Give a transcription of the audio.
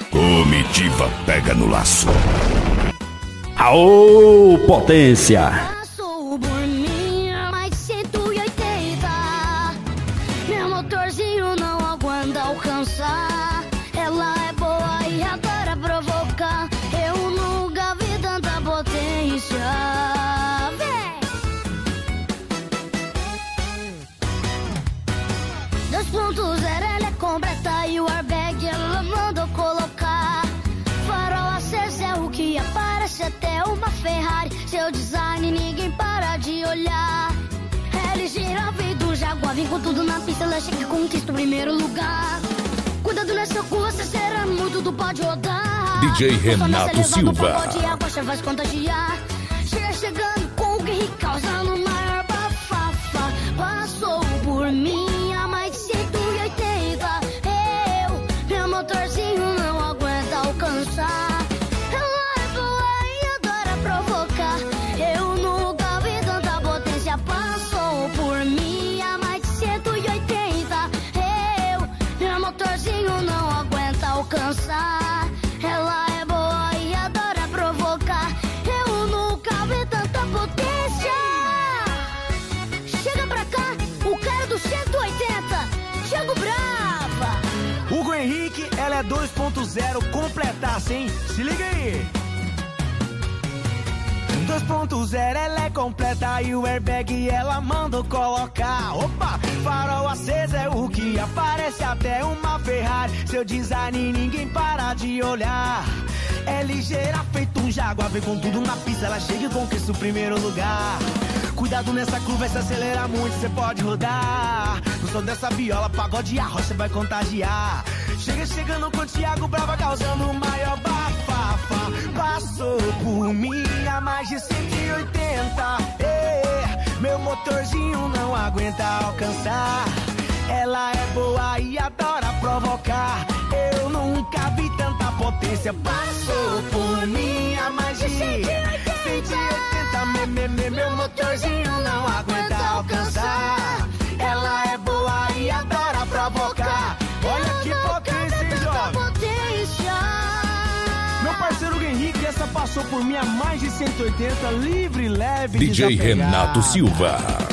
Comitiva pega no laço. Aô, potência! Passou por mim a mais de 180. Meu motorzinho não aguenta alcançar. Ela é boa e adora provocar. Eu nunca vi tanta potência. Vem! 2.0 ela é completa e o airbag ela mandou colocar. Farol aceso é o que aparece até uma Ferrari. Seu design ninguém para de olhar. Ela gira feito um Jaguar, vem com tudo na pista, ela chega e conquista o primeiro lugar. Cuidado nessa curva, acelerando, tudo pode rodar. DJ Renato Silva. Pode água, já vai contagiar. Chega chegando com o guerre, causando o maior bafafá. Passou por mim a mais de 180. Meu motorzinho não aguenta alcançar. Ela é boa e adora provocar. Eu nunca vi tanta potência. Passou por mim a mais de 180. Meu motorzinho não aguenta alcançar. Ela é boa e adora provocar. Eu nunca vi tanta potência. Chega pra cá, o cara do 180. Chego brava. Hugo Henrique, ela é 2.0 completaça, hein? Se liga aí. 2.0 ela é completa e o airbag ela mandou colocar. Opa, farol aceso é o que aparece até uma Ferrari. Seu design ninguém para de olhar. É ligeira feito um Jaguar, vem com tudo na pista, ela chega e conquista o primeiro lugar. Cuidado nessa curva, se acelerar muito, cê pode rodar. No som dessa viola, pagode e a rocha vai contagiar. Chega chegando com o Thiago Brava, causando o maior bafafá. Passou por mim a mais de 180. Meu motorzinho não aguenta alcançar. Ela é boa e adora provocar. Eu nunca vi tanta potência. Passou por mim a mais de 180. Meu motorzinho não aguenta alcançar. Ela é boa e adora provocar. Olha que potência, hein, jovem? Meu parceiro Hugo Henrique, essa passou por mim a mais de 180. Livre, leve, DJ desapegada. Renato Silva.